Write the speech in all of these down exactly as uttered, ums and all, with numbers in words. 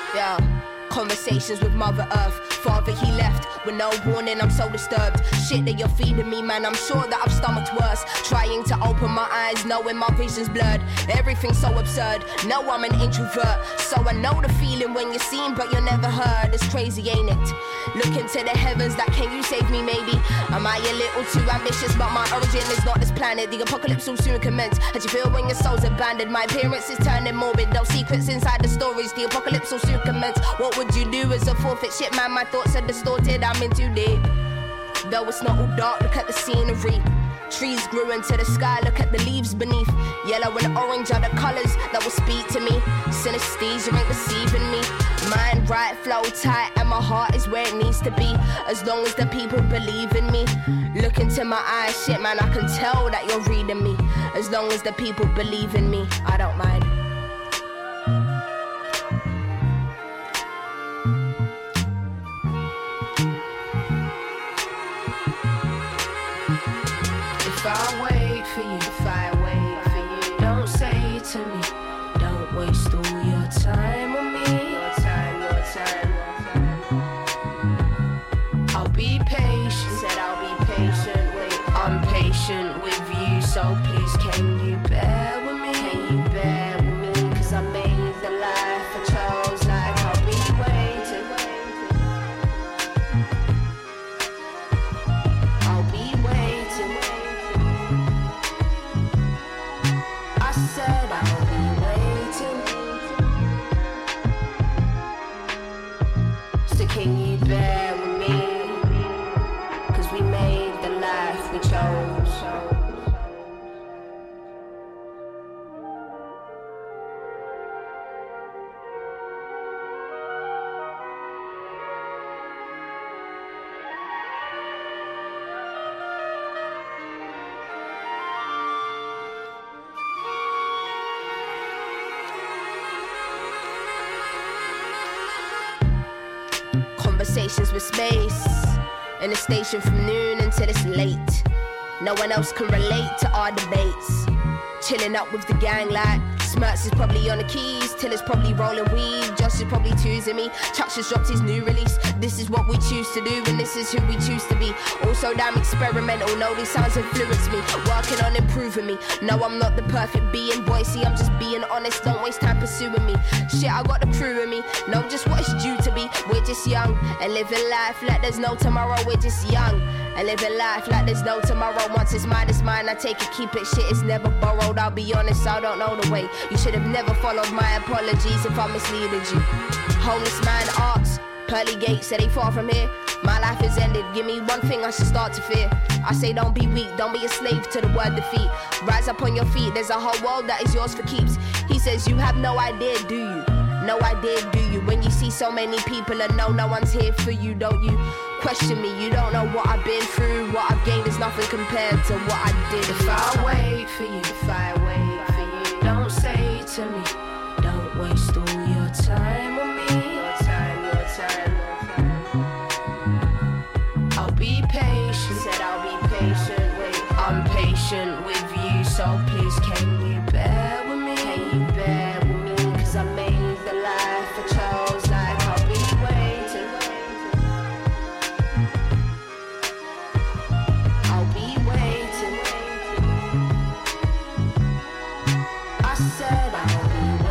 Yeah. Conversations with Mother Earth. Father, he left with no warning, I'm so disturbed. Shit that you're feeding me, man, I'm sure that I've stomached worse. Trying to open my eyes, knowing my vision's blurred. Everything's so absurd, no, I'm an introvert. So I know the feeling when you're seen but you're never heard. It's crazy, ain't it? Looking to the heavens, that can you save me maybe? Am I a little too ambitious? But my origin is not this planet. The apocalypse will soon commence. How do you feel when your soul's abandoned? My appearance is turning morbid. No secrets inside the stories. The apocalypse will soon commence. What would you do as a forfeit? Shit, man, my thoughts are distorted. I'm in too deep. Though it's not all dark, look at the scenery. Trees grew into the sky, look at the leaves beneath. Yellow and orange are the colours that will speak to me. Synesthesia ain't deceiving me. Mind right, flow tight, and my heart is where it needs to be. As long as the people believe in me. Look into my eyes, shit man, I can tell that you're reading me. As long as the people believe in me, I don't mind. If I wait for you, if I wait for you, don't say to me, don't waste all your time on me. Your time, your time, I'll be patient, said I'll be patient, wait, I'm patient with you, so please can you bear with me? Can you bear with me? Cause I made the life I chose, like I'll be waiting. I'll be waiting. I said I'll be waiting. So can you bear with me? Cause we made the life we chose. Conversations with space. In the station from noon until it's late. No one else can relate to our debates. Chilling up with the gang like Smirks is probably on the keys, till it's probably rolling weed. Josh is probably choosing me. Chuck just dropped his new release. This is what we choose to do, and this is who we choose to be. Also damn experimental, no these sounds influence me. Working on improving me. No, I'm not the perfect being, boy, see I'm just being honest. Don't waste time pursuing me. Shit, I got the crew in me. Know just what it's due to be. We're just young, and living life like there's no tomorrow. We're just young, and living life like there's no tomorrow. Once it's mine, it's mine, I take it, keep it. Shit is never borrowed, I'll be honest, I don't know the way. You should have never followed my apologies if I misleaded you. Homeless man asks, pearly gates, say they far from here. My life is ended, give me one thing I should start to fear. I say don't be weak, don't be a slave to the word defeat. Rise up on your feet, there's a whole world that is yours for keeps. He says you have no idea, do you? No idea, do you? When you see so many people and know no one's here for you, don't you? Question me, you don't know what I've been through. What I've gained is nothing compared to what I did. If I wait for you, if I wait for you, don't say to me, don't waste all your time on me. Your time, your time, I'll be patient, said I'll be patient, wait, I'm patient with you, so please can you bear with me? Can you bear with me? Cause I made the life I chose, like I'll be waiting. I'll be waiting. I said I'll be waiting.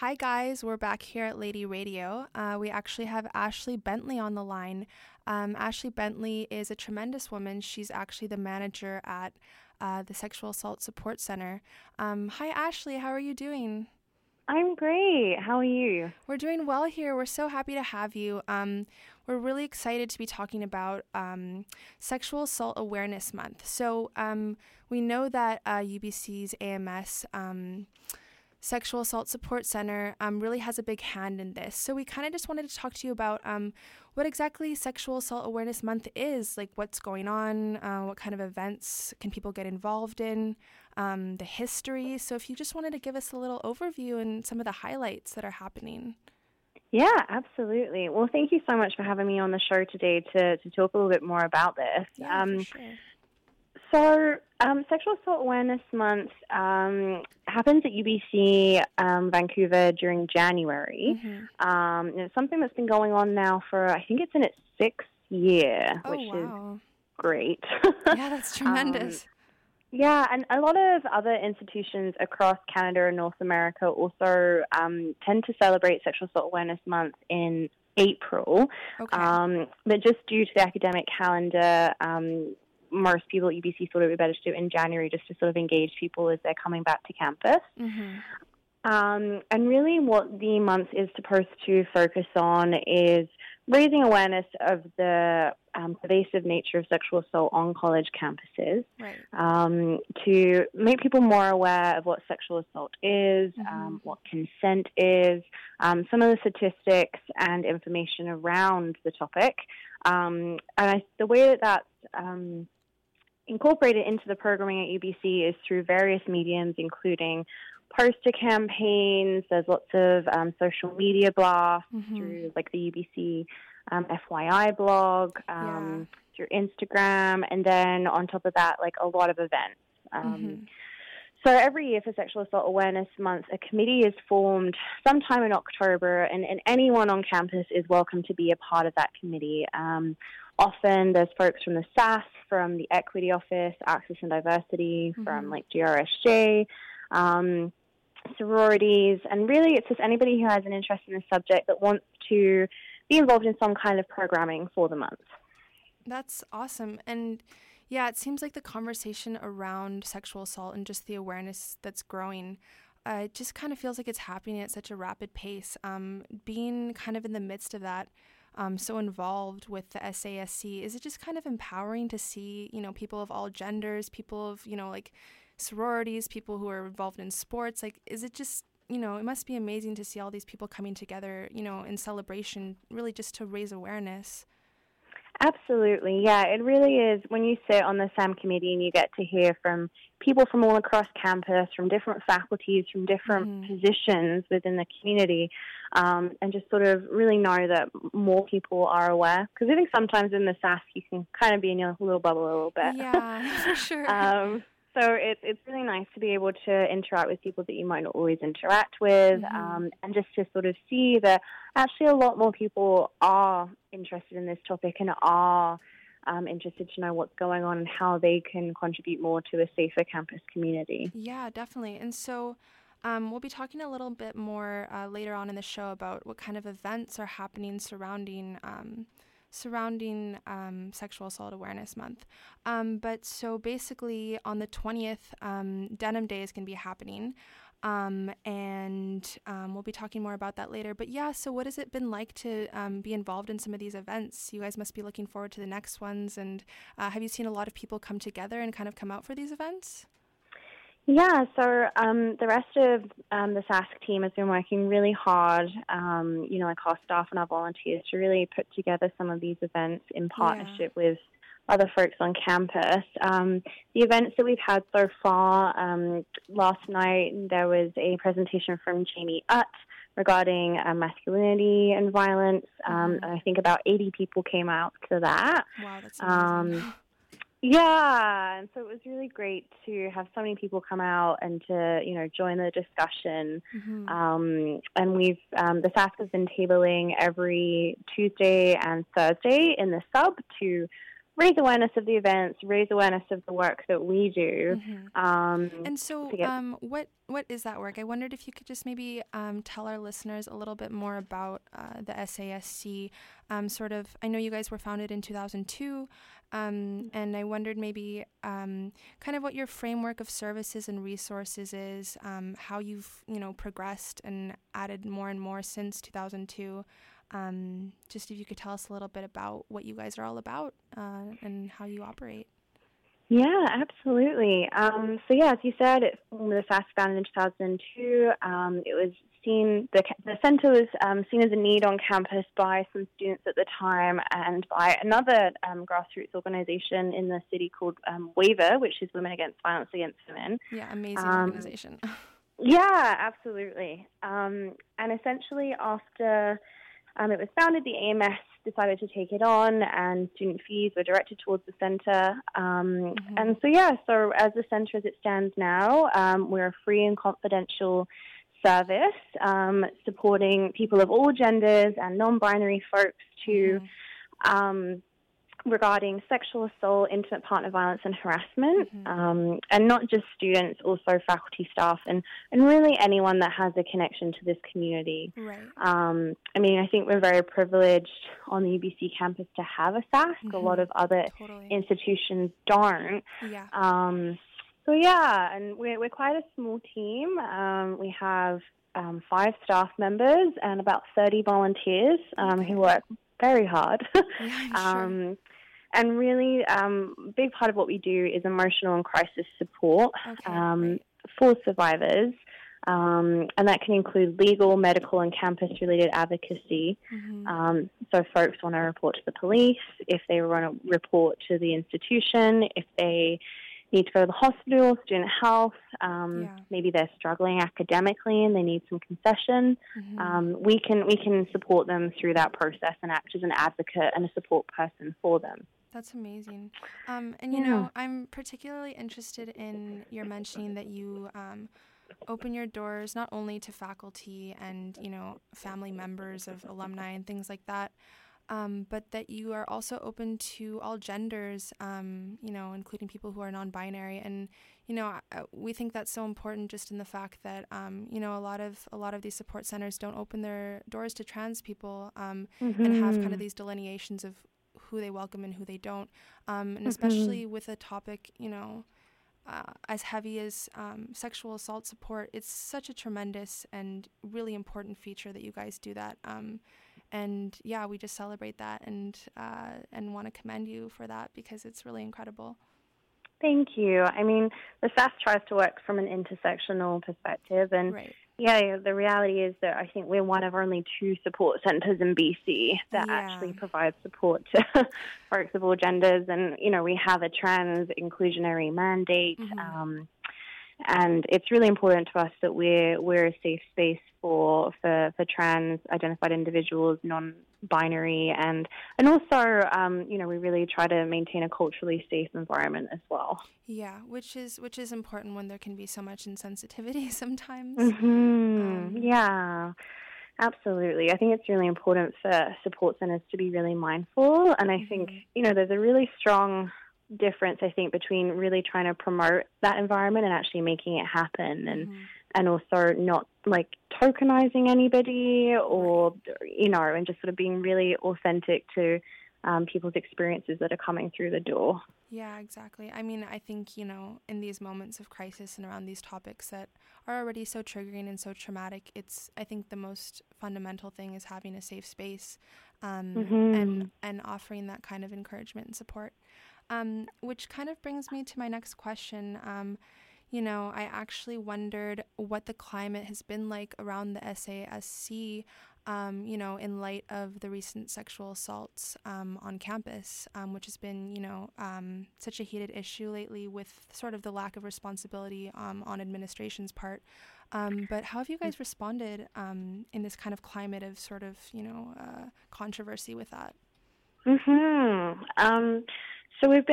Hi guys, we're back here at Lady Radio. Uh, we actually have Ashley Bentley on the line. Um, Ashley Bentley is a tremendous woman. She's actually the manager at uh, the Sexual Assault Support Center. Um, hi Ashley, how are you doing? I'm great. How are you? We're doing well here. We're so happy to have you. Um, we're really excited to be talking about um, Sexual Assault Awareness Month. So um, we know that uh, U B C's A M S um, Sexual Assault Support Center um, really has a big hand in this. So we kind of just wanted to talk to you about um, what exactly Sexual Assault Awareness Month is, like what's going on, uh, what kind of events can people get involved in, um, the history. So if you just wanted to give us a little overview and some of the highlights that are happening. Yeah, absolutely. Well, thank you so much for having me on the show today to, to talk a little bit more about this. Yeah, um, for sure. So, um, Sexual Assault Awareness Month um, happens at U B C um, Vancouver during January. Mm-hmm. Um, and it's something that's been going on now for, I think it's in its sixth year, Oh, which wow. is great. Yeah, that's tremendous. Um, yeah, and a lot of other institutions across Canada and North America also um, tend to celebrate Sexual Assault Awareness Month in April. Okay. Um, but just due to the academic calendar, um, most people at U B C thought it would be better to do it in January just to sort of engage people as they're coming back to campus. Mm-hmm. Um, and really what the month is supposed to focus on is raising awareness of the um, pervasive nature of sexual assault on college campuses, Right. um, to make people more aware of what sexual assault is, Mm-hmm. um, what consent is, um, some of the statistics and information around the topic. Um, and I, the way that that's um, incorporated into the programming at U B C is through various mediums, including poster campaigns. There's lots of um, social media blasts Mm-hmm. through like the U B C um, F Y I blog, um, through Instagram, and then on top of that, like a lot of events. Um, Mm-hmm. So every year for Sexual Assault Awareness Month, a committee is formed sometime in October, and, and anyone on campus is welcome to be a part of that committee. Um, often there's folks from the S A S, from the Equity Office, Access and Diversity, Mm-hmm. from like G R S J, um, sororities, and really it's just anybody who has an interest in the subject that wants to be involved in some kind of programming for the month. That's awesome. And yeah, it seems like the conversation around sexual assault and just the awareness that's growing, uh, it just kind of feels like it's happening at such a rapid pace. Um, being kind of in the midst of that, um, so involved with the S A S C, is it just kind of empowering to see, you know, people of all genders, people of, you know, like sororities, people who are involved in sports? Like, is it just, you know, it must be amazing to see all these people coming together, you know, in celebration, really just to raise awareness. Absolutely, yeah, it really is. When you sit on the S A M committee and you get to hear from people from all across campus, from different faculties, from different Mm-hmm. positions within the community, um, and just sort of really know that more people are aware. Because I think sometimes in the S A S you can kind of be in your little bubble a little bit. Yeah, for sure. um, so it, it's really nice to be able to interact with people that you might not always interact with, Mm-hmm. um, and just to sort of see that actually a lot more people are interested in this topic and are um, interested to know what's going on and how they can contribute more to a safer campus community. Yeah, definitely. And so um, we'll be talking a little bit more uh, later on in the show about what kind of events are happening surrounding um, surrounding um, Sexual Assault Awareness Month. Um, but so basically on the twentieth, um, Denim Day is going to be happening. Um, and um, we'll be talking more about that later. But yeah, so what has it been like to um, be involved in some of these events? You guys must be looking forward to the next ones. And uh, have you seen a lot of people come together and kind of come out for these events? Yeah, so um, the rest of um, the S A S C team has been working really hard, um, you know, like our staff and our volunteers, to really put together some of these events in partnership yeah. with other folks on campus. Um, the events that we've had so far, um, last night there was a presentation from Jamie Utt regarding uh, masculinity and violence. Um, mm-hmm. and I think about eighty people came out to that. Wow, that's amazing. Um, yeah, and so it was really great to have so many people come out and to, you know, join the discussion. Mm-hmm. Um, and we've, um, the S A S C has been tabling every Tuesday and Thursday in the sub to raise awareness of the events, raise awareness of the work that we do. Mm-hmm. Um, and so get... um, what what is that work? I wondered if you could just maybe um, tell our listeners a little bit more about uh, the S A S C. Um, sort of, I know you guys were founded in two thousand two, um, and I wondered maybe um, kind of what your framework of services and resources is, um, how you've you know progressed and added more and more since two thousand two. Um, just if you could tell us a little bit about what you guys are all about uh, and how you operate. Yeah, absolutely. Um, so yeah, as you said, it, the S A S founded in two thousand two. Um, it was seen, the, the centre was um, seen as a need on campus by some students at the time and by another um, grassroots organisation in the city called um, WAVER, which is Women Against Violence Against Women. Yeah, amazing um, organisation. Yeah, absolutely. Um, and essentially after um, it was founded, the A M S decided to take it on, and student fees were directed towards the centre. Um, mm-hmm. And so, yeah, so as the centre as it stands now, um, we're a free and confidential service um, supporting people of all genders and non-binary folks to mm-hmm. um, regarding sexual assault, intimate partner violence and harassment, mm-hmm. um, and not just students, also faculty, staff, and, and really anyone that has a connection to this community. Right. Um, I mean, I think we're very privileged on the U B C campus to have a S A S. Mm-hmm. A lot of other totally. institutions don't. Yeah. Um, so, yeah, and we're, we're quite a small team. Um, we have um, five staff members and about thirty volunteers um, okay. who work very hard. Yeah, I'm sure. um, and really, um, a big part of what we do is emotional and crisis support okay, um, right. for survivors. Um, and that can include legal, medical, and campus-related advocacy. Mm-hmm. Um, so folks want to report to the police, if they want to report to the institution, if they need to go to the hospital, student health, um, yeah. maybe they're struggling academically and they need some concession. Mm-hmm. Um, we can we can support them through that process and act as an advocate and a support person for them. That's amazing. Um, and, you yeah. know, I'm particularly interested in your mentioning that you um, open your doors not only to faculty and, you know, family members of alumni and things like that, Um, but that you are also open to all genders, um, you know, including people who are non-binary. And, you know, uh, we think that's so important just in the fact that, um, you know, a lot of a lot of these support centers don't open their doors to trans people um, mm-hmm. and have kind of these delineations of who they welcome and who they don't. Um, and mm-hmm. especially with a topic, you know, uh, as heavy as um, sexual assault support, it's such a tremendous and really important feature that you guys do that. Um, And yeah, we just celebrate that and uh, and want to commend you for that because it's really incredible. Thank you. I mean, the S A S tries to work from an intersectional perspective, and right. yeah, the reality is that I think we're one of only two support centres in B C that yeah. actually provide support to folks of all genders, and you know, we have a trans inclusionary mandate. Mm-hmm. Um, And it's really important to us that we're we're a safe space for for, for trans identified individuals, non-binary, and and also um, you know we really try to maintain a culturally safe environment as well. Yeah, which is which is important when there can be so much insensitivity sometimes. Mm-hmm. Um, yeah, absolutely. I think it's really important for support centers to be really mindful, and I mm-hmm. think you know there's a really strong difference, I think, between really trying to promote that environment and actually making it happen, and mm-hmm. and also not like tokenizing anybody or you know and just sort of being really authentic to um, people's experiences that are coming through the door. Yeah, exactly. I mean, I think, you know, in these moments of crisis and around these topics that are already so triggering and so traumatic, it's, I think the most fundamental thing is having a safe space um, mm-hmm. and, and offering that kind of encouragement and support. Um, which kind of brings me to my next question. Um, you know, I actually wondered what the climate has been like around the S A S C, um, you know, in light of the recent sexual assaults um, on campus, um, which has been, you know, um, such a heated issue lately with sort of the lack of responsibility um, on administration's part. Um, but how have you guys responded um, in this kind of climate of sort of, you know, uh, controversy with that? Mm-hmm. Um, So we've been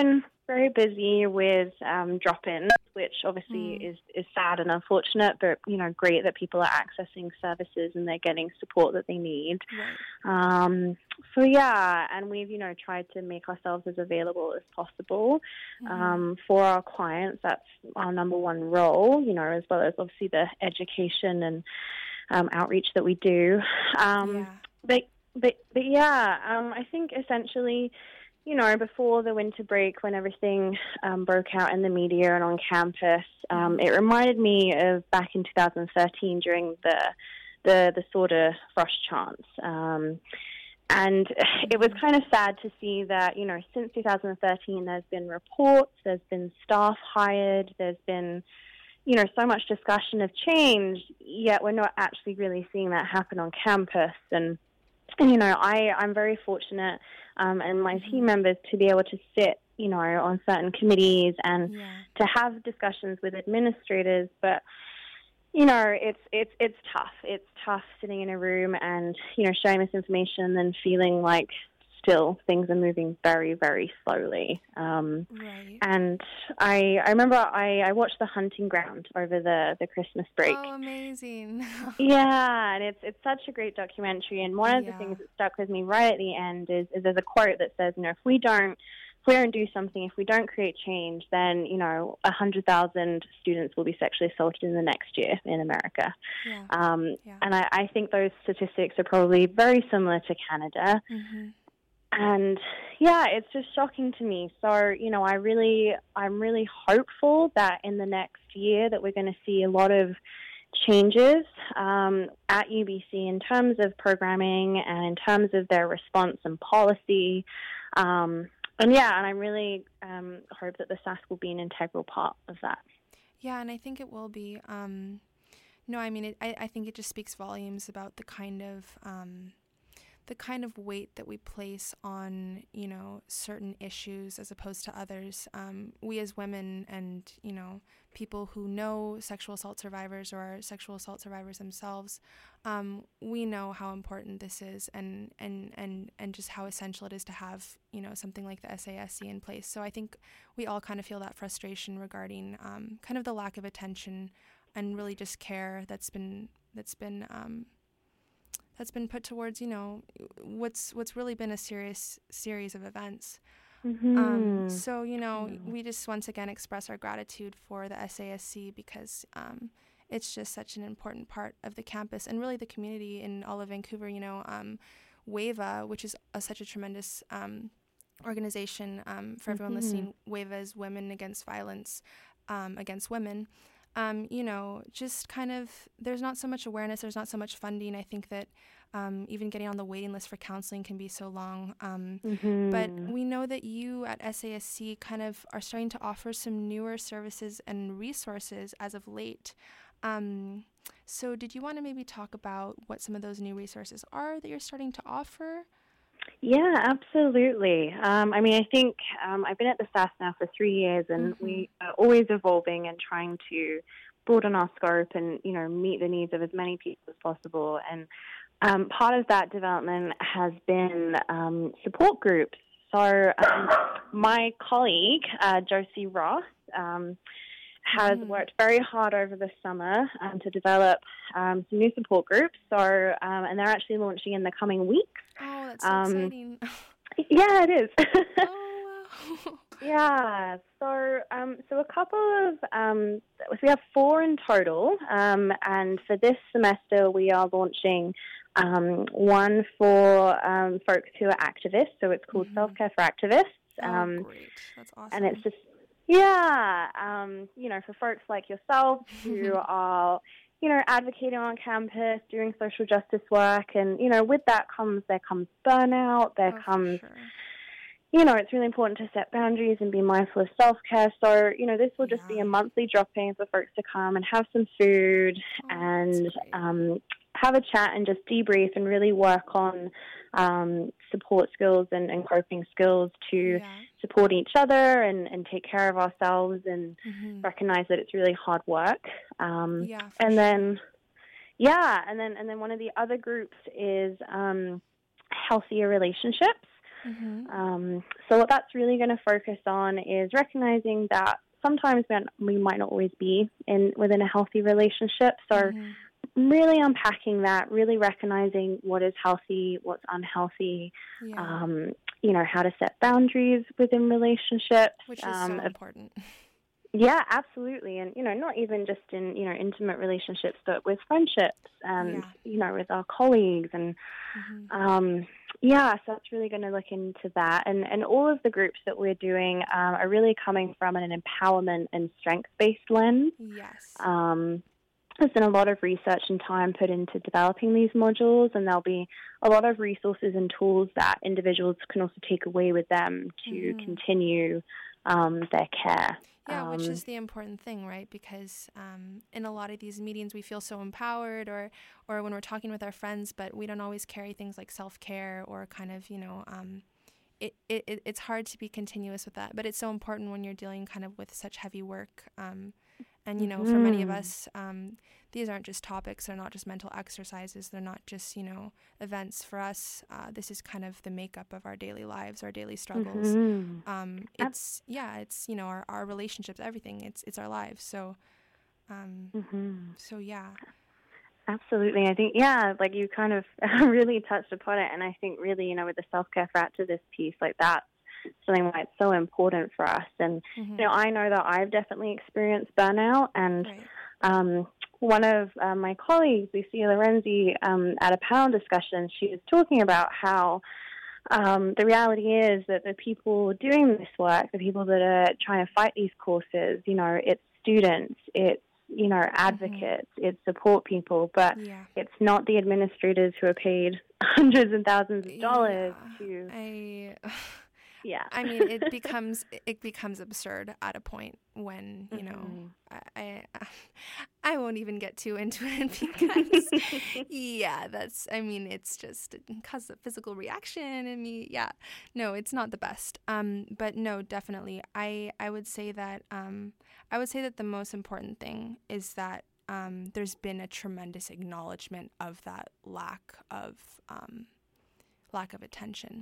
very busy with um, drop-ins, which obviously mm. is, is sad and unfortunate, but, you know, great that people are accessing services and they're getting support that they need. Right. Um, so, yeah, and we've, you know, tried to make ourselves as available as possible mm. um, for our clients. That's our number one role, you know, as well as obviously the education and um, outreach that we do. Um, yeah. But, but, but, yeah, um, I think essentially, you know, before the winter break, when everything um, broke out in the media and on campus, um, it reminded me of back in two thousand thirteen during the the, the Sorda Frost chants. Um, and it was kind of sad to see that, you know, since two thousand thirteen, there's been reports, there's been staff hired, there's been, you know, so much discussion of change, yet we're not actually really seeing that happen on campus. And, and you know, I, I'm very fortunate Um, and my team members to be able to sit, you know, on certain committees and yeah. to have discussions with administrators. But, you know, it's it's it's tough. It's tough sitting in a room and, you know, sharing this information and then feeling like still things are moving very, very slowly. Um, right. And I I remember I, I watched The Hunting Ground over the, the Christmas break. Oh, amazing. Yeah, and it's it's such a great documentary. And one of yeah. the things that stuck with me right at the end is, is there's a quote that says, you know, if we don't if we don't do something, if we don't create change, then, you know, one hundred thousand students will be sexually assaulted in the next year in America. Yeah. Um, yeah. And I, I think those statistics are probably very similar to Canada. Mm-hmm. And yeah, it's just shocking to me. So, you know, I really, I'm really hopeful that in the next year that we're going to see a lot of changes um, at U B C in terms of programming and in terms of their response and policy. Um, and yeah, and I really um, hope that the S A S C will be an integral part of that. Yeah, and I think it will be. Um, no, I mean, it, I, I think it just speaks volumes about the kind of um, the kind of weight that we place on, you know, certain issues as opposed to others. Um, we as women and, you know, people who know sexual assault survivors or are sexual assault survivors themselves, um, we know how important this is and, and, and, and just how essential it is to have, you know, something like the S A S C in place. So I think we all kind of feel that frustration regarding um, kind of the lack of attention and really just care that's been, that's been, um, that's been put towards, you know, what's what's really been a serious series of events. Mm-hmm. Um, so, you know, mm-hmm. we just once again express our gratitude for the S A S C because um, it's just such an important part of the campus and really the community in all of Vancouver. You know, um, WAVA, which is a, such a tremendous um, organization um, for everyone mm-hmm. listening. WAVA is Women Against Violence um, Against Women. Um, you know, just kind of, there's not so much awareness, there's not so much funding. I think that um, even getting on the waiting list for counseling can be so long. Um, mm-hmm. But we know that you at S A S C kind of are starting to offer some newer services and resources as of late. Um, so did you want to maybe talk about what some of those new resources are that you're starting to offer? Yeah, absolutely. Um, I mean, I think um, I've been at the S A S now for three years, and mm-hmm. we are always evolving and trying to broaden our scope and, you know, meet the needs of as many people as possible. And um, part of that development has been um, support groups. So um, my colleague, uh, Josie Ross, um, has mm. worked very hard over the summer um, to develop um, some new support groups. So, um, and they're actually launching in the coming weeks. Oh, that's so um, exciting. Yeah, it is. Oh, wow. Yeah. So, um, so a couple of, um, so we have four in total. Um, and for this semester, we are launching um, one for um, folks who are activists. So it's called mm-hmm. Self-Care for Activists. Um, oh, great. That's awesome. And it's just, yeah, um, you know, for folks like yourself who are, you know, advocating on campus, doing social justice work. And, you know, with that comes, there comes burnout, there oh, comes, sure. you know, it's really important to set boundaries and be mindful of self-care. So, you know, this will just yeah. be a monthly drop-in for folks to come and have some food oh, and um, have a chat and just debrief and really work on um, support skills and, and coping skills to yeah. support each other and, and take care of ourselves and mm-hmm. recognize that it's really hard work. Um, yeah, and sure. then, yeah, and then and then one of the other groups is um, healthier relationships. Mm-hmm. Um, so what that's really going to focus on is recognizing that sometimes we might not always be in within a healthy relationship. So mm-hmm. really unpacking that, really recognizing what is healthy, what's unhealthy, yeah. um, you know, how to set boundaries within relationships. Which is um, so important. Yeah, absolutely. And, you know, not even just in, you know, intimate relationships, but with friendships and, yeah. you know, with our colleagues. And, mm-hmm. um, yeah, so that's really going to look into that. And, and all of the groups that we're doing um, are really coming from an empowerment and strength-based lens. Yes. Um, there's been a lot of research and time put into developing these modules, and there'll be a lot of resources and tools that individuals can also take away with them to mm-hmm. continue um, their care. Yeah, which is the important thing, right? Because um, in a lot of these meetings, we feel so empowered, or, or when we're talking with our friends, but we don't always carry things like self-care or kind of, you know, um, it, it it's hard to be continuous with that. But it's so important when you're dealing kind of with such heavy work. Um, and, you know, mm-hmm. for many of us, um, these aren't just topics. They're not just mental exercises. They're not just, you know, events. For us, uh, this is kind of the makeup of our daily lives, our daily struggles. Mm-hmm. Um, it's, yeah, it's, you know, our, our relationships, everything. It's it's our lives. So, um, mm-hmm. so yeah. Absolutely. I think, yeah, like you kind of really touched upon it. And I think really, you know, with the self-care for activists piece, like that's something why it's so important for us. And, mm-hmm. you know, I know that I've definitely experienced burnout. And right. um, one of uh, my colleagues, Lucia Lorenzi, um, at a panel discussion, she was talking about how um, the reality is that the people doing this work, the people that are trying to fight these courses, you know, it's students, it's, you know, advocates, mm-hmm. it's support people, but yeah. it's not the administrators who are paid hundreds of thousands of dollars yeah. to... I... Yeah, I mean, it becomes it becomes absurd at a point when, you know, mm-hmm. I, I I won't even get too into it because, yeah, that's, I mean, it's just, it causes a physical reaction in me. Yeah, no, it's not the best. Um, but no, definitely, I, I would say that, um, I would say that the most important thing is that um, there's been a tremendous acknowledgement of that lack of, um, lack of attention.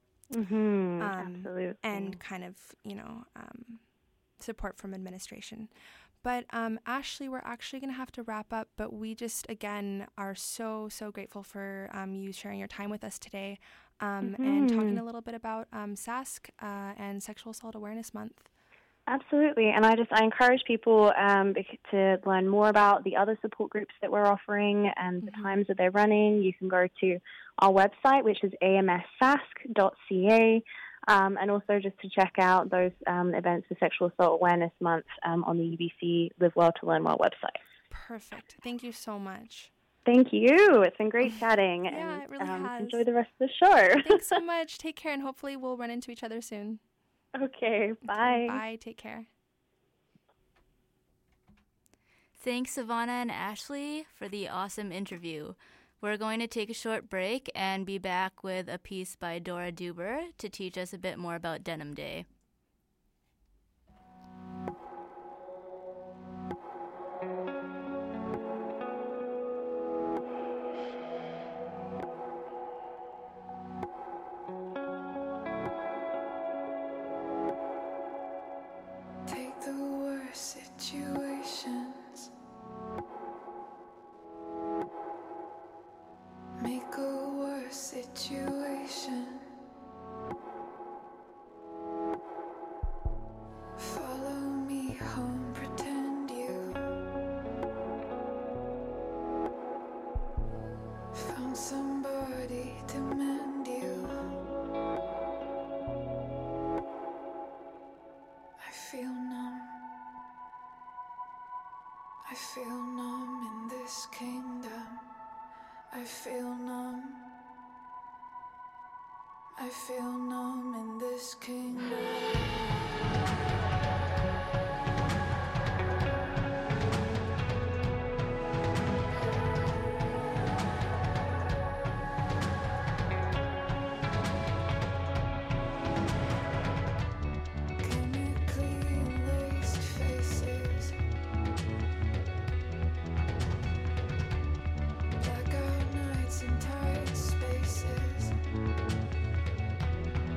Mm-hmm, um, absolutely. And kind of, you know, um, support from administration. But um, Ashley, we're actually going to have to wrap up, but we just, again, are so, so grateful for um, you sharing your time with us today um, mm-hmm. and talking a little bit about um, S A S C uh, and Sexual Assault Awareness Month. Absolutely. And I just, I encourage people um, to learn more about the other support groups that we're offering and mm-hmm. the times that they're running. You can go to our website, which is a m s sask dot c a, um, and also just to check out those um, events for Sexual Assault Awareness Month um, on the U B C Live Well to Learn Well website. Perfect. Thank you so much. Thank you. It's been great chatting. Yeah, and, it really um, has. Enjoy the rest of the show. Thanks so much. Take care, and hopefully we'll run into each other soon. Okay, bye. Okay, bye. Take care. Thanks, Savannah and Ashley, for the awesome interview. We're going to take a short break and be back with a piece by Dora Duber to teach us a bit more about Denim Day. Take the worst situations, make a worse situation. Follow me home, pretend you found somebody to mend you. I feel numb. I feel numb in this kingdom. I feel numb. I feel numb in this kingdom. Blackout nights and tight spaces.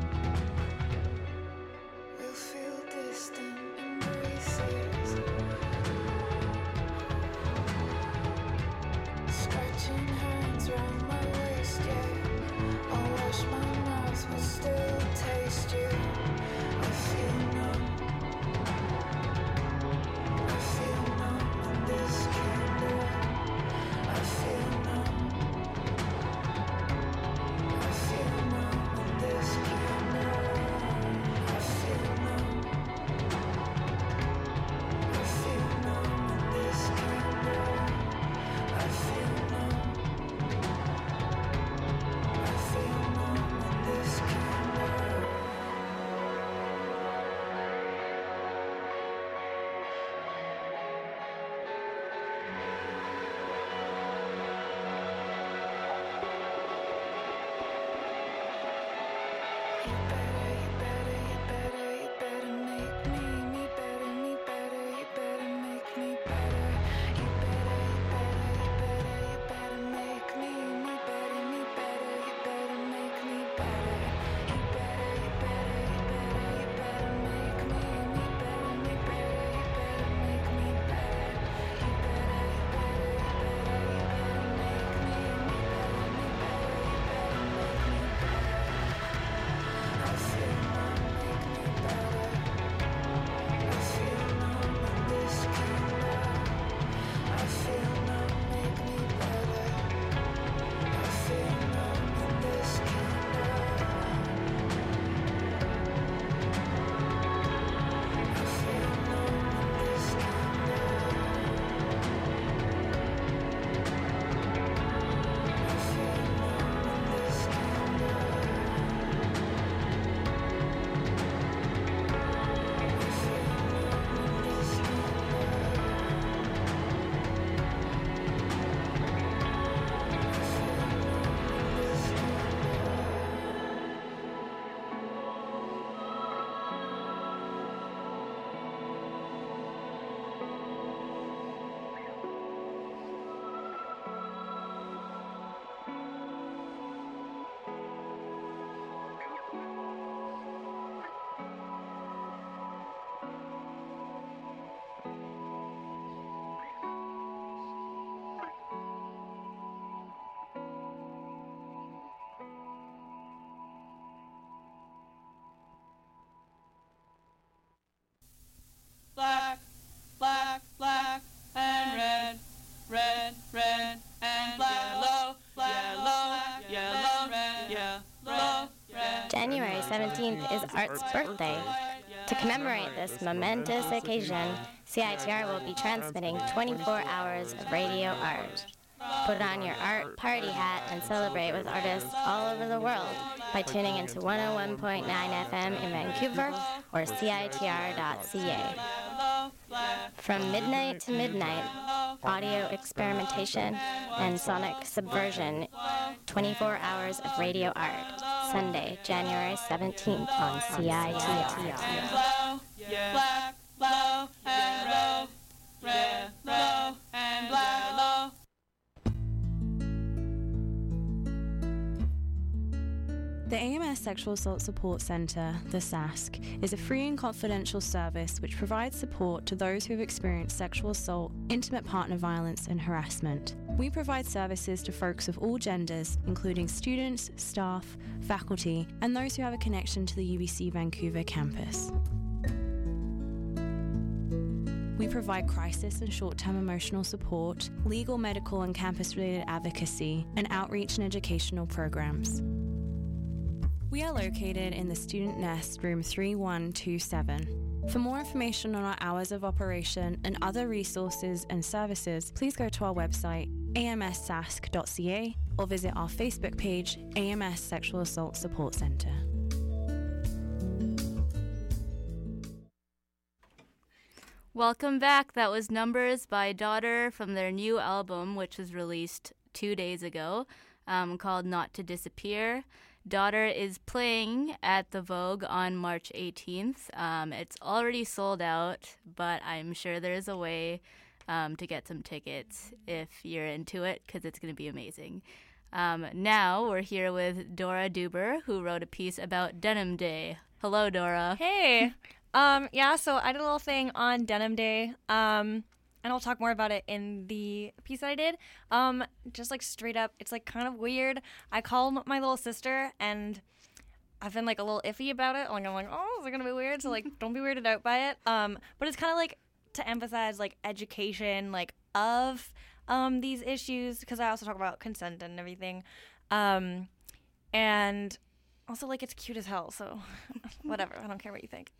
art's birthday. To commemorate this momentous occasion, C I T R will be transmitting twenty-four hours of radio art. Put on your art party hat and celebrate with artists all over the world by tuning into one oh one point nine F M in Vancouver or C I T R dot C A. From midnight to midnight, audio experimentation and sonic subversion, twenty-four hours of radio art. Sunday, January seventeenth on C I T R. Black, low, and red, red, low, and black, low. The A M S Sexual Assault Support Centre, the S A S C, is a free and confidential service which provides support to those who have experienced sexual assault, intimate partner violence and harassment. We provide services to folks of all genders, including students, staff, faculty, and those who have a connection to the U B C Vancouver campus. We provide crisis and short-term emotional support, legal, medical and campus-related advocacy, and outreach and educational programs. We are located in the Student Nest, room three one two seven. For more information on our hours of operation and other resources and services, please go to our website, a m s s a s c dot c a, or visit our Facebook page, A M S Sexual Assault Support Centre. Welcome back. That was Numbers by Daughter from their new album, which was released two days ago, um, called Not to Disappear. Daughter is playing at the Vogue on March eighteenth. Um, it's already sold out, but I'm sure there's a way um, to get some tickets if you're into it, because it's going to be amazing. Um, now we're here with Dora Duber, who wrote a piece about Denim Day. Hello, Dora. Hey. um, yeah, so I did a little thing on Denim Day, um, and I'll talk more about it in the piece that I did. Um, just like straight up, it's like kind of weird. I called my little sister, and I've been like a little iffy about it. Like I'm like, oh, is it gonna be weird? So like, don't be weirded out by it. Um, but it's kind of like to emphasize like education, like of um these issues, because I also talk about consent and everything, um, and also like it's cute as hell. So whatever, I don't care what you think.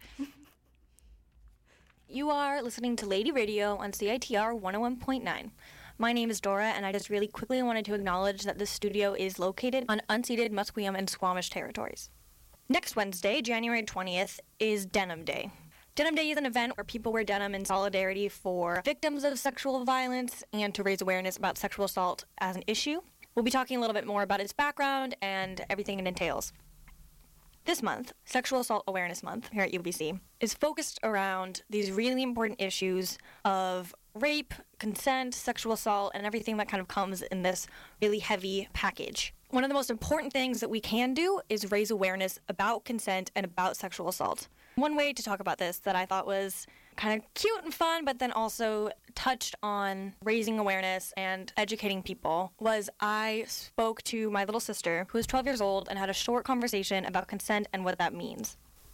You are listening to Lady Radio on C I T R one oh one point nine. My name is Dora, and I just really quickly wanted to acknowledge that this studio is located on unceded Musqueam and Squamish territories. Next Wednesday, January twentieth, is Denim Day. Denim Day is an event where people wear denim in solidarity for victims of sexual violence and to raise awareness about sexual assault as an issue. We'll be talking a little bit more about its background and everything it entails. This month, Sexual Assault Awareness Month here at U B C, is focused around these really important issues of rape, consent, sexual assault, and everything that kind of comes in this really heavy package. One of the most important things that we can do is raise awareness about consent and about sexual assault. One way to talk about this that I thought was kind of cute and fun, but then also touched on raising awareness and educating people, was I spoke to my little sister, who is twelve years old, and had a short conversation about consent and what that means.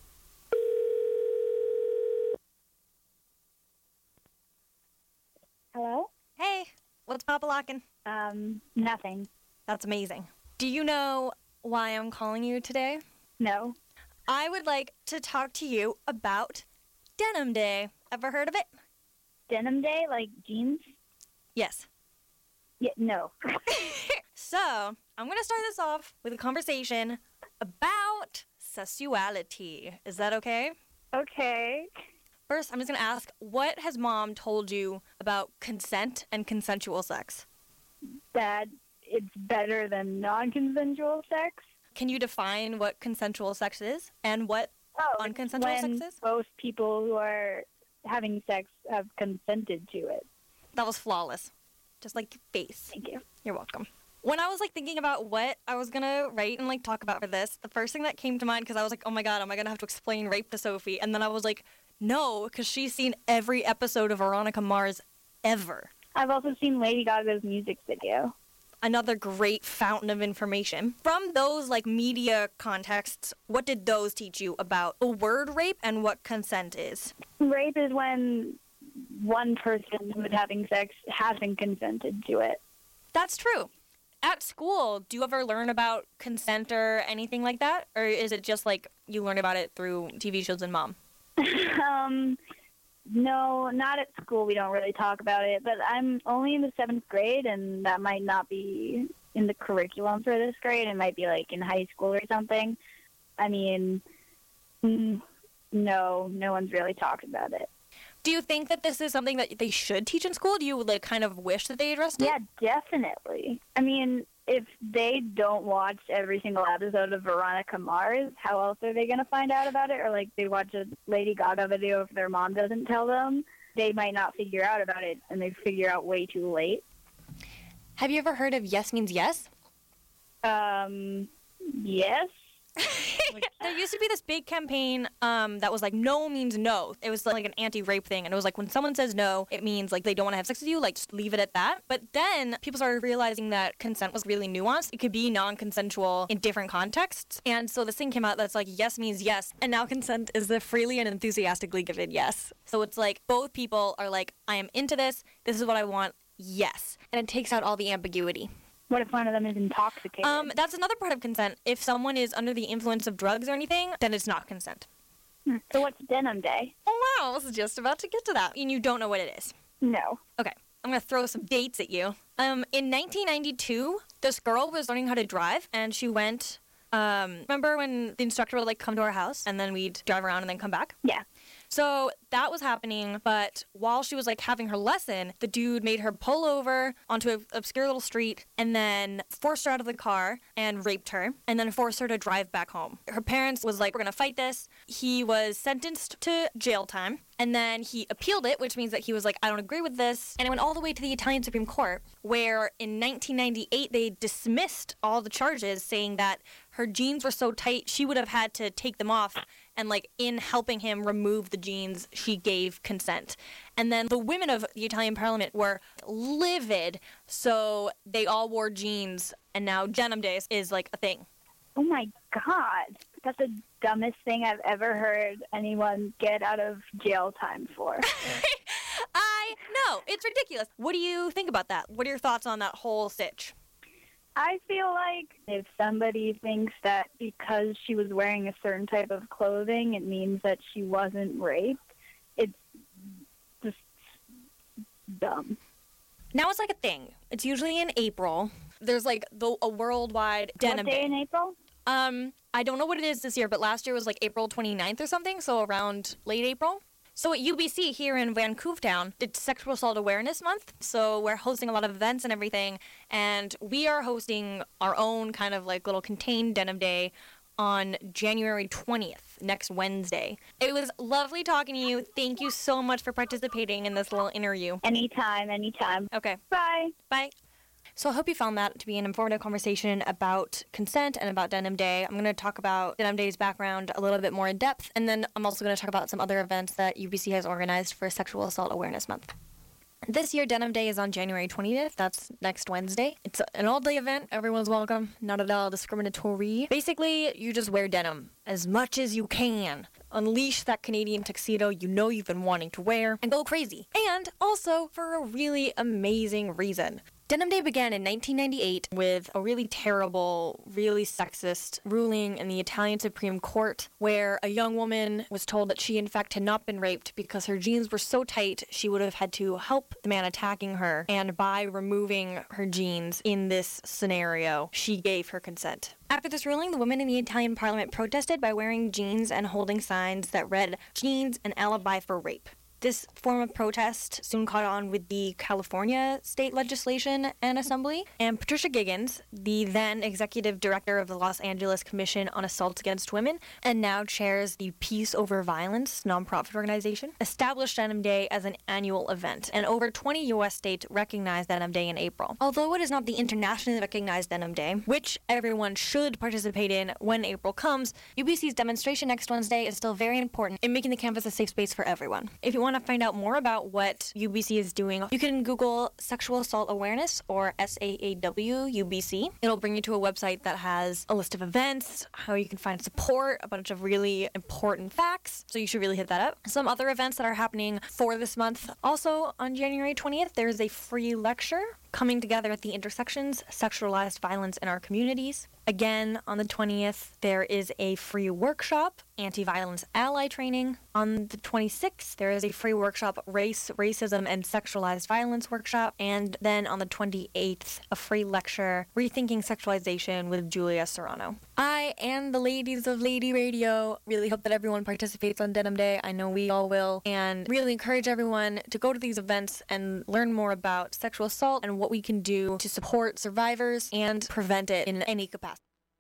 Hello? Hey, what's Papa locking? Um, nothing. That's amazing. Do you know why I'm calling you today? No. I would like to talk to you about Denim Day. Ever heard of it? Denim Day, like jeans? Yes. Yeah, no. So, I'm going to start this off with a conversation about sexuality. Is that okay? Okay. First, I'm just going to ask, what has Mom told you about consent and consensual sex? That it's better than non-consensual sex. Can you define what consensual sex is and what oh, unconsensual when sex is? Both people who are having sex have consented to it. That was flawless. Just like your face. Thank you. You're welcome. When I was like thinking about what I was gonna write and like talk about for this, the first thing that came to mind, because I was like, oh my god, am I gonna have to explain rape to Sophie? And then I was like, no, because she's seen every episode of Veronica Mars ever. I've also seen Lady Gaga's music video. Another great fountain of information. From those like media contexts, what did those teach you about the word rape and what consent is? Rape is when one person who is having sex hasn't consented to it. That's true. At school, do you ever learn about consent or anything like that? Or is it just like you learned about it through T V shows and mom? um, no, not at school. We don't really talk about it. But I'm only in the seventh grade, and that might not be in the curriculum for this grade. It might be like in high school or something. I mean, no, no one's really talked about it. Do you think that this is something that they should teach in school? Do you like kind of wish that they addressed it? Yeah, definitely. I mean, if they don't watch every single episode of Veronica Mars, how else are they going to find out about it? Or like they watch a Lady Gaga video if their mom doesn't tell them, they might not figure out about it, and they figure out way too late. Have you ever heard of Yes Means Yes? Um, yes. There used to be this big campaign um, that was like, no means no. It was like an anti-rape thing. And it was like, when someone says no, it means like they don't want to have sex with you, like just leave it at that. But then people started realizing that consent was really nuanced. It could be non-consensual in different contexts. And so this thing came out that's like, yes means yes. And now consent is the freely and enthusiastically given yes. So it's like both people are like, I am into this. This is what I want. Yes. And it takes out all the ambiguity. What if one of them is intoxicated? Um, that's another part of consent. If someone is under the influence of drugs or anything, then it's not consent. Hmm. So what's Denim Day? Oh, wow. I was just about to get to that. And you don't know what it is. No. Okay. I'm going to throw some dates at you. Um, in nineteen ninety-two, this girl was learning how to drive, and she went... Um, remember when the instructor would, like, come to our house, and then we'd drive around and then come back? Yeah. So that was happening, but while she was, like, having her lesson, the dude made her pull over onto an obscure little street and then forced her out of the car and raped her and then forced her to drive back home. Her parents was like, we're going to fight this. He was sentenced to jail time, and then he appealed it, which means that he was like, I don't agree with this. And it went all the way to the Italian Supreme Court, where in nineteen ninety-eight, they dismissed all the charges, saying that her jeans were so tight, she would have had to take them off. And, like, in helping him remove the jeans, she gave consent. And then the women of the Italian parliament were livid, so they all wore jeans, and now Denim Day is, like, a thing. Oh, my God. That's the dumbest thing I've ever heard anyone get out of jail time for. I know. It's ridiculous. What do you think about that? What are your thoughts on that whole sitch? I feel like if somebody thinks that because she was wearing a certain type of clothing, it means that she wasn't raped, it's just dumb. Now it's like a thing. It's usually in April. There's like the, a worldwide Denim Day. What day in April? Um, I don't know what it is this year, but last year was like April twenty-ninth or something, so around late April. So at U B C here in Vancouver Town, it's Sexual Assault Awareness Month, so we're hosting a lot of events and everything, and we are hosting our own kind of like little contained Denim Day on January twentieth, next Wednesday. It was lovely talking to you. Thank you so much for participating in this little interview. Anytime, anytime. Okay. Bye. Bye. So I hope you found that to be an informative conversation about consent and about Denim Day. I'm going to talk about Denim Day's background a little bit more in depth, and then I'm also going to talk about some other events that U B C has organized for Sexual Assault Awareness Month. This year, Denim Day is on January twentieth. That's next Wednesday. It's an all-day event. Everyone's welcome. Not at all discriminatory. Basically, you just wear denim as much as you can. Unleash that Canadian tuxedo you know you've been wanting to wear and go crazy. And also for a really amazing reason. Denim Day began in nineteen ninety-eight with a really terrible, really sexist ruling in the Italian Supreme Court where a young woman was told that she in fact had not been raped because her jeans were so tight she would have had to help the man attacking her, and by removing her jeans in this scenario, she gave her consent. After this ruling, the women in the Italian parliament protested by wearing jeans and holding signs that read, "Jeans, an alibi for rape." This form of protest soon caught on with the California state legislation and assembly, and Patricia Giggins, the then executive director of the Los Angeles Commission on Assaults Against Women, and now chairs the Peace Over Violence nonprofit organization, established Denim Day as an annual event, and over twenty U S states recognize Denim Day in April. Although it is not the internationally recognized Denim Day, which everyone should participate in when April comes, U B C's demonstration next Wednesday is still very important in making the campus a safe space for everyone. If you want to find out more about what U B C is doing, you can Google Sexual Assault Awareness or S A A W U B C. It'll bring you to a website that has a list of events, how you can find support, a bunch of really important facts, so you should really hit that up. Some other events that are happening for this month. Also on January twentieth, there's a free lecture Coming Together at the Intersections, Sexualized Violence in Our Communities. Again, on the twentieth, there is a free workshop, Anti-Violence Ally Training. On the twenty-sixth, there is a free workshop, Race, Racism, and Sexualized Violence Workshop. And then on the twenty-eighth, a free lecture, Rethinking Sexualization with Julia Serrano. I and the ladies of Lady Radio really hope that everyone participates on Denim Day. I know we all will. And really encourage everyone to go to these events and learn more about sexual assault and what we can do to support survivors and prevent it in any capacity.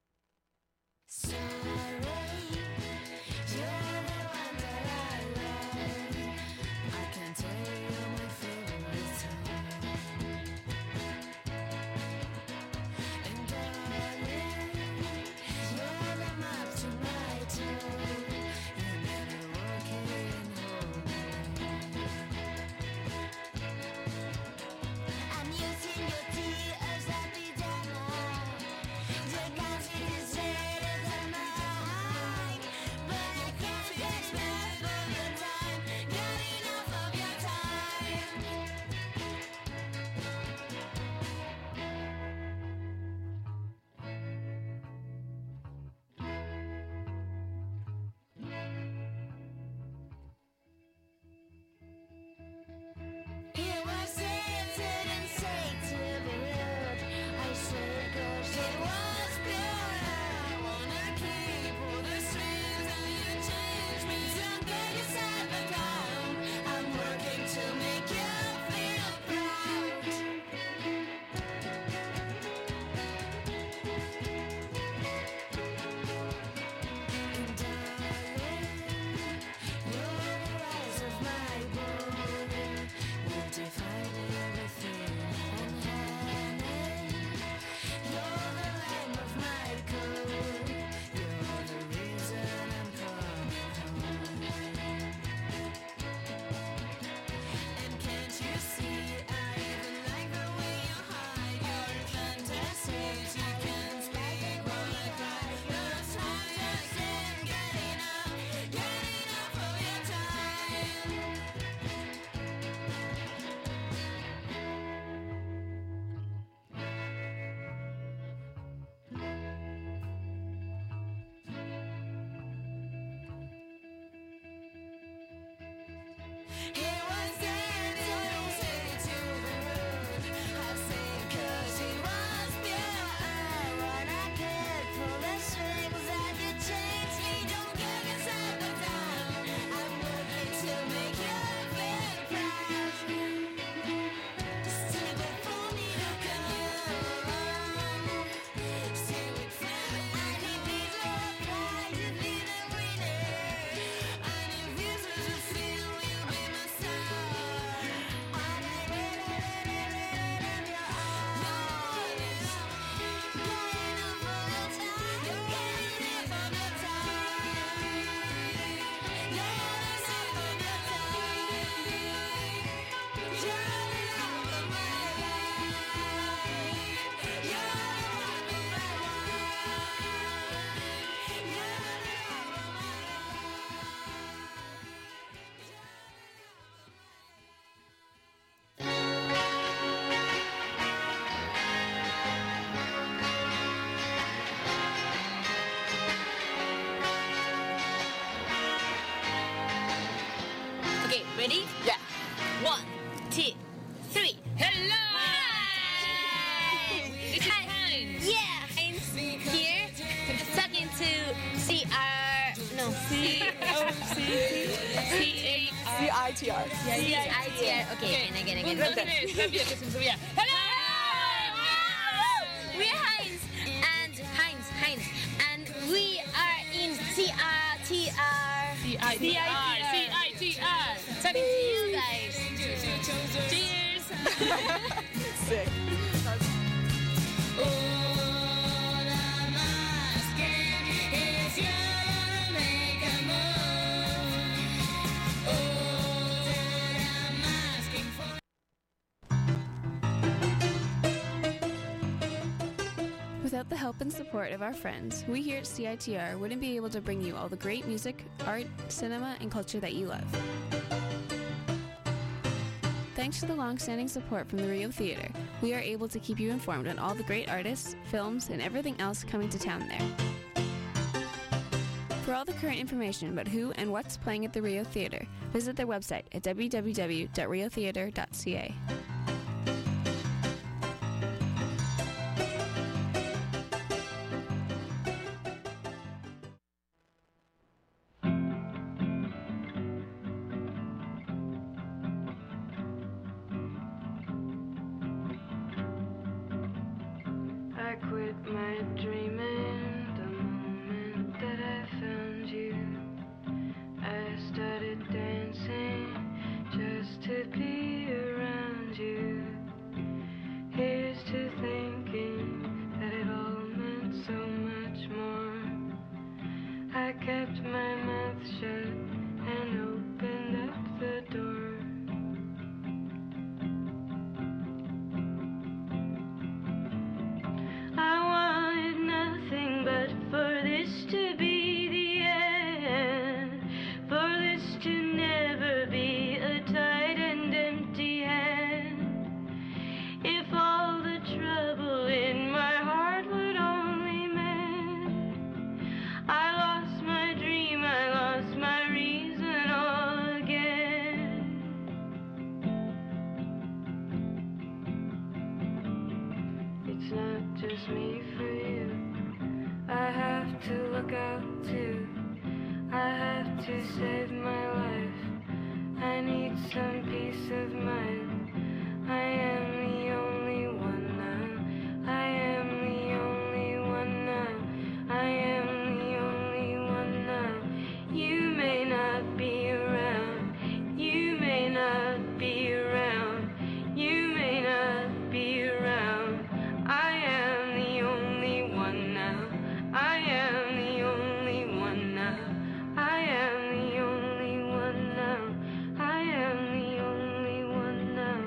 Ready? Yeah. One, two, three. Hello! Hi! This is Heinz. Yeah, Heinz here. Talking to C R... No. C O C C A R. C I T R. C I T R. Okay, again, again, again. again. Hello! We're Heinz. And Heinz, Heinz. And we are in C R T R. C I T R. C I T R. Talking to you guys. Cheers. Sick. Without the help and support of our friends, we here at C I T R wouldn't be able to bring you all the great music, art, cinema, and culture that you love. Thanks to the long-standing support from the Rio Theater, we are able to keep you informed on all the great artists, films, and everything else coming to town there. For all the current information about who and what's playing at the Rio Theater, visit their website at w w w dot rio theater dot c a. I quit my dreaming the moment that I found you. I started dancing just to be around you. Here's to thinking that it all meant so much more. I kept my mouth shut and opened up the door. I wanted nothing but for this to be the end, for this to never be a tight and empty hand. If all the trouble in my heart would only mend, I lost my dream, I lost my reason all again. It's not just me for you. I have to look out too. I have to save my life. I need some peace of mind. I am the only one now. I am the only one now. I am the only one now. You may not be around. You may not be around. You may not be around. I am the only one now. I am the only one now. I am the only one now. I am the only one now.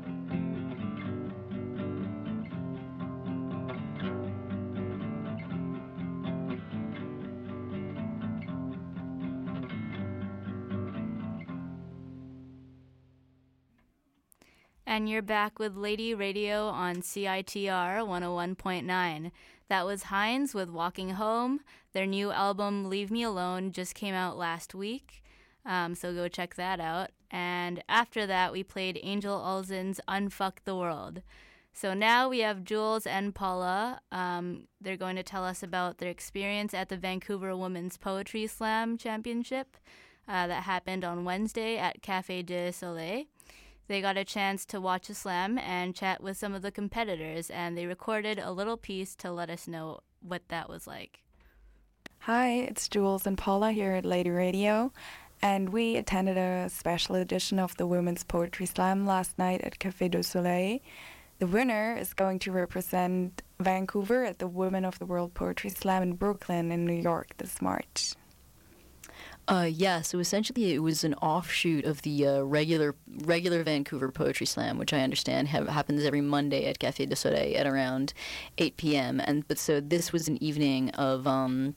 And you're back with Lady Radio on C I T R one oh one point nine. That was Heinz with Walking Home. Their new album, Leave Me Alone, just came out last week, um, so go check that out. And after that, we played Angel Olsen's Unfuck the World. So now we have Jules and Paula. Um, they're going to tell us about their experience at the Vancouver Women's Poetry Slam Championship uh, that happened on Wednesday at Café de Soleil. They got a chance to watch a slam and chat with some of the competitors, and they recorded a little piece to let us know what that was like. Hi, it's Jules and Paula here at Lady Radio, and we attended a special edition of the Women's Poetry Slam last night at Café du Soleil. The winner is going to represent Vancouver at the Women of the World Poetry Slam in Brooklyn in New York this March. Uh, yeah, so essentially it was an offshoot of the uh, regular regular Vancouver Poetry Slam, which I understand have, happens every Monday at Café du Soleil at around eight p.m. And but so this was an evening of um,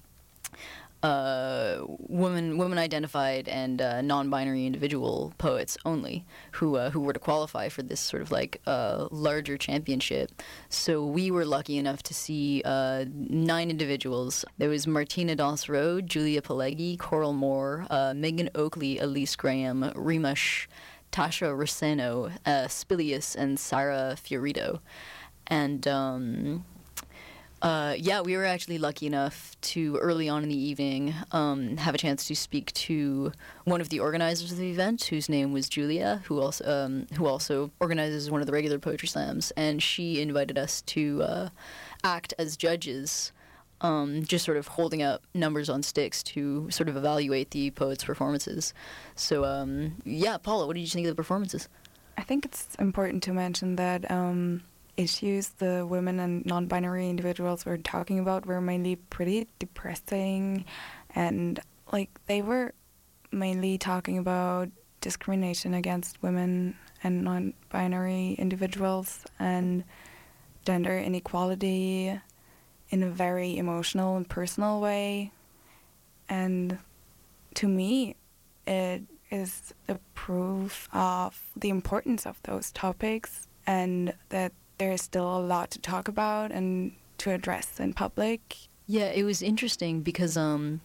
uh, women women identified and uh, non-binary individual poets only who uh, who were to qualify for this sort of like uh, larger championship. So we were lucky enough to see uh, nine individuals. There was Martina Dansereau, Julia Pileggi, Coral Moore, uh, Megan Oakley, Elise Graham, Rimash, Tasha Roseno, uh, Spilius, and Sarah Fiorito. And um, Uh, yeah, we were actually lucky enough to, early on in the evening, um, have a chance to speak to one of the organizers of the event, whose name was Julia, who also um, who also organizes one of the regular poetry slams, and she invited us to uh, act as judges, um, just sort of holding up numbers on sticks to sort of evaluate the poets' performances. So, um, yeah, Paula, what did you think of the performances? I think it's important to mention that Um issues the women and non-binary individuals were talking about were mainly pretty depressing, and like they were mainly talking about discrimination against women and non-binary individuals and gender inequality in a very emotional and personal way. And to me, it is the proof of the importance of those topics and that there is still a lot to talk about and to address in public. Yeah, it was interesting because um,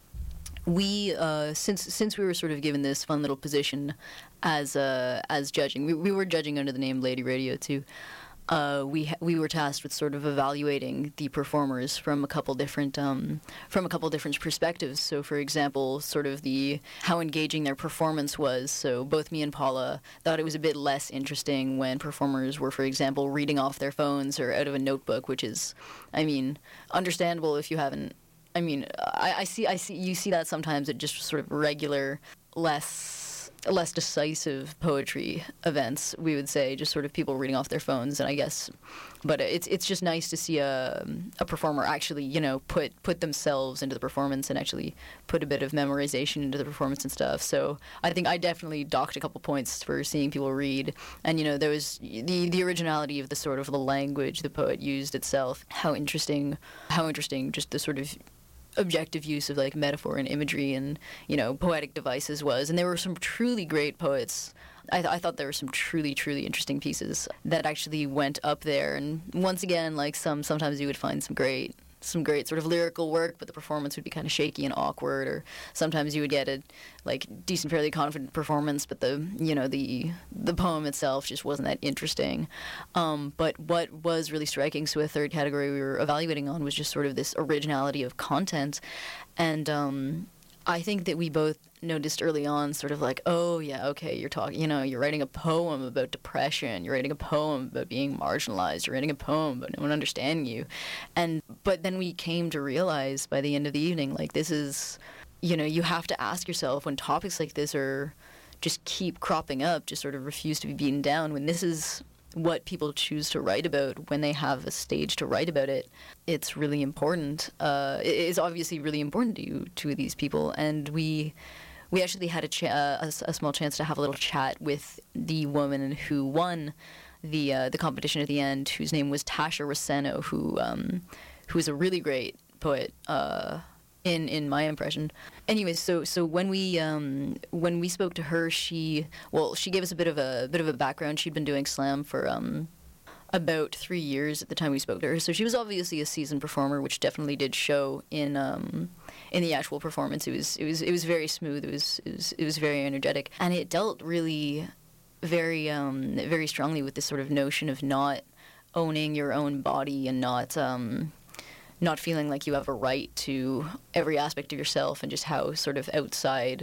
we, uh, since since we were sort of given this fun little position as uh, as judging, we, we were judging under the name Lady Radio too. Uh, we ha- we were tasked with sort of evaluating the performers from a couple different um, from a couple different perspectives. So, for example, sort of the how engaging their performance was. So, both me and Paula thought it was a bit less interesting when performers were, for example, reading off their phones or out of a notebook, which is, I mean, understandable if you haven't. I mean, I, I see I see you see that sometimes at just sort of regular, less. less decisive poetry events, we would say, just sort of people reading off their phones, and I guess, but it's it's just nice to see a a performer actually, you know, put put themselves into the performance and actually put a bit of memorization into the performance and stuff. So I think I definitely docked a couple points for seeing people read, and you know, there was the the originality of the sort of the language the poet used itself, how interesting, how interesting just the sort of objective use of like metaphor and imagery and, you know, poetic devices was. And there were some truly great poets. I, th- I thought there were some truly, truly interesting pieces that actually went up there. And once again, like some, sometimes you would find some great, some great sort of lyrical work, but the performance would be kind of shaky and awkward. Or sometimes you would get a like decent, fairly confident performance, but the, you know, the the poem itself just wasn't that interesting. Um, but what was really striking, so a third category we were evaluating on was just sort of this originality of content. And um, I think that we both noticed early on sort of like, oh, yeah, okay, you're talking, you know, you're writing a poem about depression, you're writing a poem about being marginalized, you're writing a poem about no one understanding you. And, but then we came to realize by the end of the evening, like, this is, you know, you have to ask yourself when topics like this are just keep cropping up, just sort of refuse to be beaten down, when this is what people choose to write about when they have a stage to write about it, it's really important. Uh, it is obviously really important to you, to these people, and we we actually had a, ch- uh, a, a small chance to have a little chat with the woman who won the uh, the competition at the end, whose name was Tasha Roseno, who um, who is a really great poet. Uh, In, in my impression. Anyways, so so when we um, when we spoke to her, she well she gave us a bit of a bit of a background. She'd been doing slam for um, about three years at the time we spoke to her. So she was obviously a seasoned performer, which definitely did show in um, in the actual performance. It was it was it was very smooth. It was it was, it was very energetic, and it dealt really very um, very strongly with this sort of notion of not owning your own body and not. Um, not feeling like you have a right to every aspect of yourself, and just how sort of outside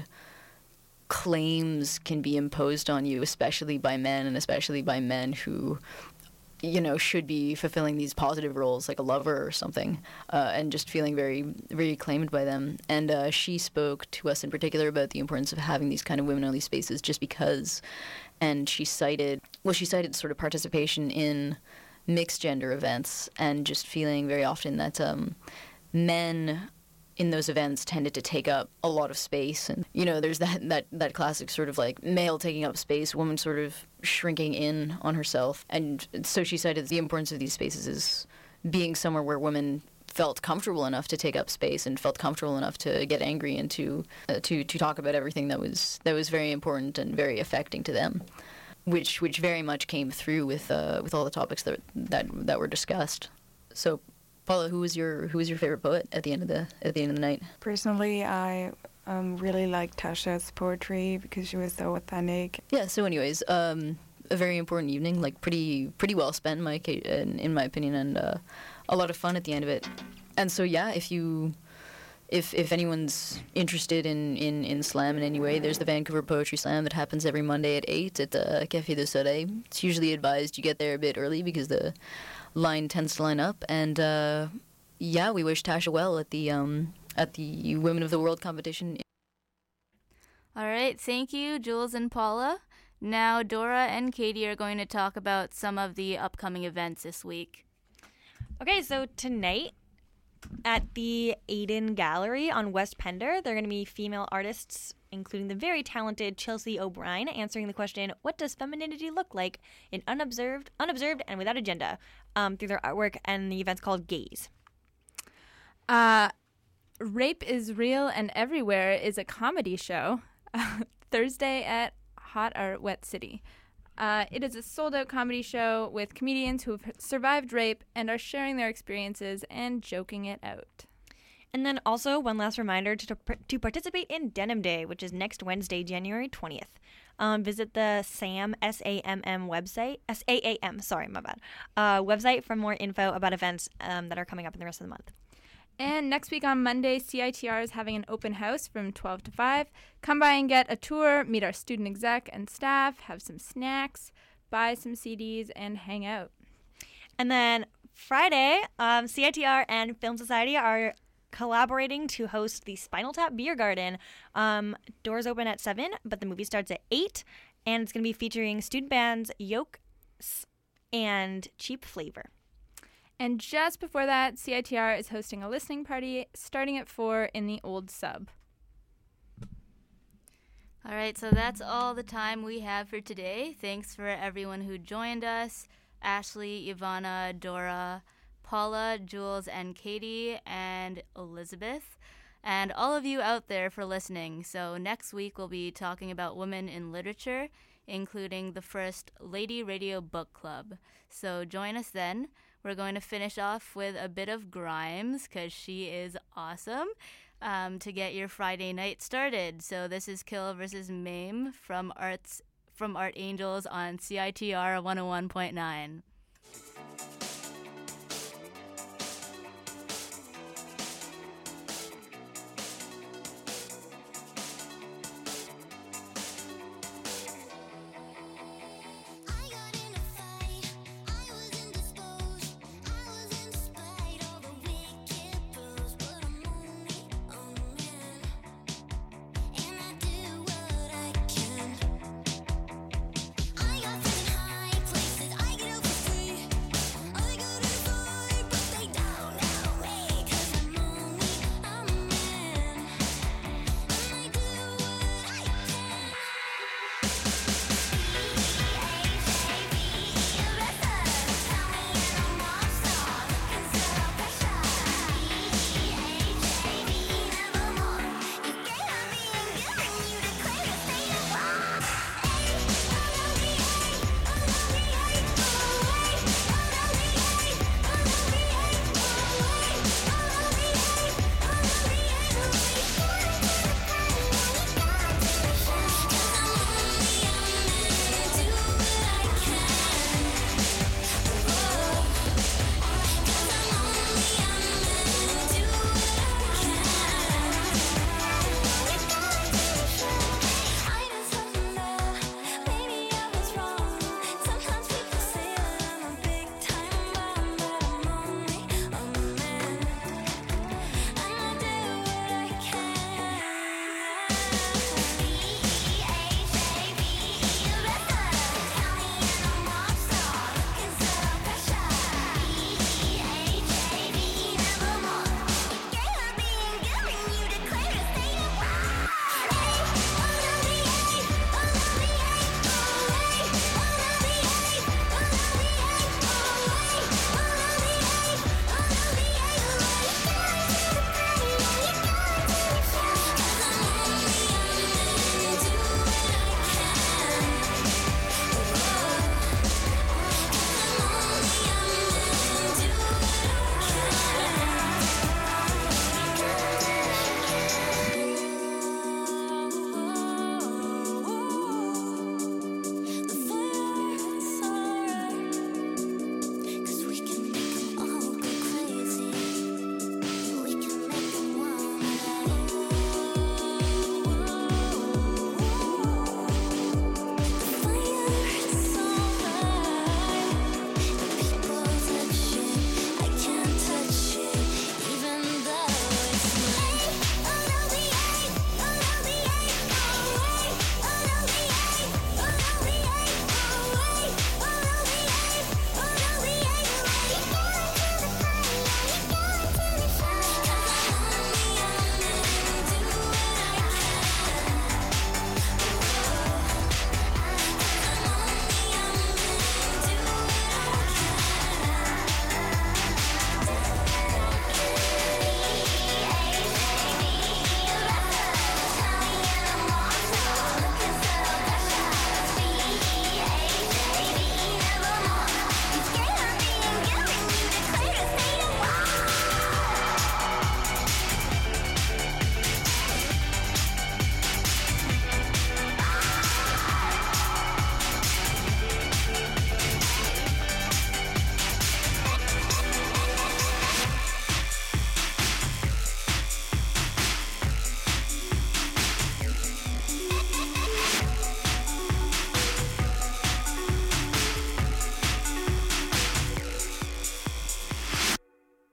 claims can be imposed on you, especially by men, and especially by men who, you know, should be fulfilling these positive roles like a lover or something, uh, and just feeling very, very claimed by them. And uh, she spoke to us in particular about the importance of having these kind of women-only spaces just because, and she cited, well, she cited sort of participation in mixed gender events, and just feeling very often that um, men in those events tended to take up a lot of space. And, you know, there's that, that, that classic sort of like male taking up space, woman sort of shrinking in on herself. And so she cited the importance of these spaces as being somewhere where women felt comfortable enough to take up space and felt comfortable enough to get angry and to uh, to to talk about everything that was that was very important and very affecting to them. Which which very much came through with uh, with all the topics that that that were discussed. So, Paula, who was your who was your favorite poet at the end of the at the end of the night? Personally, I um, really liked Tasha's poetry because she was so authentic. Yeah. So, anyways, um, a very important evening, like pretty pretty well spent, in my in, in my opinion, and uh, a lot of fun at the end of it. And so, yeah, if you. If if anyone's interested in, in, in slam in any way, there's the Vancouver Poetry Slam that happens every Monday at eight at the Café de Soleil. It's usually advised you get there a bit early because the line tends to line up. And uh, yeah, we wish Tasha well at the um, at the Women of the World competition. All right, thank you, Jules and Paula. Now Dora and Katie are going to talk about some of the upcoming events this week. Okay, so tonight, at the Aiden Gallery on West Pender, there are going to be female artists, including the very talented Chelsea O'Brien, answering the question, what does femininity look like in unobserved, unobserved and without agenda, um, through their artwork, and the event's called Gaze. Uh, Rape is Real and Everywhere is a comedy show. Thursday at Hot Art Wet City. Uh, it is a sold-out comedy show with comedians who have survived rape and are sharing their experiences and joking it out. And then also one last reminder to to participate in Denim Day, which is next Wednesday, January twentieth. Um, visit the SAM, S A M M website, S A A M, sorry, my bad, uh, website for more info about events um, that are coming up in the rest of the month. And next week on Monday, C I T R is having an open house from twelve to five. Come by and get a tour, meet our student exec and staff, have some snacks, buy some C Ds, and hang out. And then Friday, um, C I T R and Film Society are collaborating to host the Spinal Tap Beer Garden. Um, doors open at seven, but the movie starts at eight, and it's going to be featuring student bands Yolks and Cheap Flavor. And just before that, C I T R is hosting a listening party starting at four in the old sub. All right, so that's all the time we have for today. Thanks for everyone who joined us. Ashley, Ivana, Dora, Paula, Jules, and Katie, and Elizabeth, and all of you out there for listening. So next week we'll be talking about women in literature, including the first Lady Radio Book Club. So join us then. We're going to finish off with a bit of Grimes, because she is awesome, um, to get your Friday night started. So this is Kill versus Maim from Arts from Art Angels on C I T R one oh one point nine.